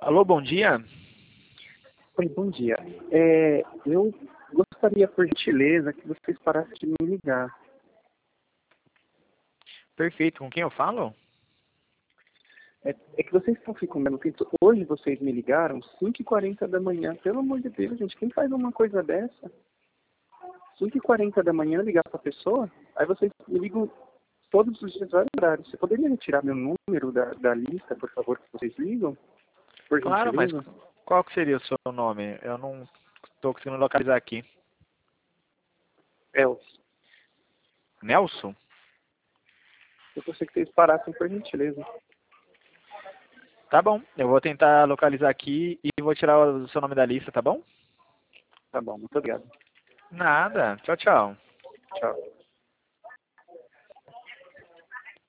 Alô, bom dia. Oi, bom dia. Eu gostaria, por gentileza, que vocês parassem de me ligar. Perfeito, com quem eu falo? É que vocês estão ficando tempo. Hoje vocês me ligaram 5h40 da manhã. Pelo amor de Deus, gente, quem faz uma coisa dessa? 5h40 da manhã ligar para a pessoa? Aí vocês me ligam todos os dias, vários horários. Você poderia retirar meu número da lista, por favor, que vocês ligam? Por Claro, mas gentileza? qual que seria o seu nome? Eu não estou conseguindo localizar aqui. Elcio. Nelson? Eu gostaria que vocês parassem, por gentileza. Tá bom, eu vou tentar localizar aqui e vou tirar o seu nome da lista, tá bom? Tá bom, muito obrigado. Nada, tchau, tchau. Tchau.